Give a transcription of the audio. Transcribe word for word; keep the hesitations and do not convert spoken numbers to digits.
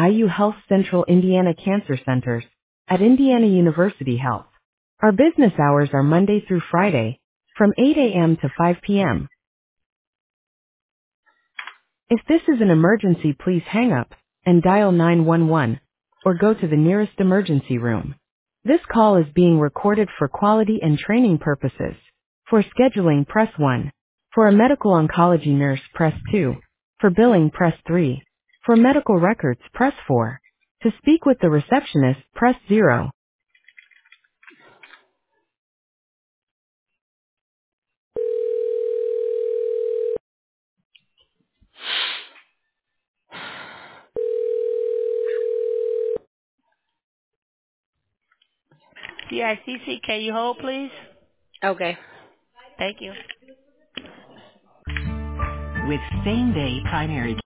I U Health Central Indiana Cancer Centers at Indiana University Health. Our business hours are Monday through Friday from eight a.m. to five p.m. If this is an emergency, please hang up and dial nine one one or go to the nearest emergency room. This call is being recorded for quality and training purposes. For scheduling, press one. For a medical oncology nurse, press two. For billing, press three. For medical records, press four. To speak with the receptionist, press zero. C I C C, can you hold, please? Okay. Thank you. With same-day primary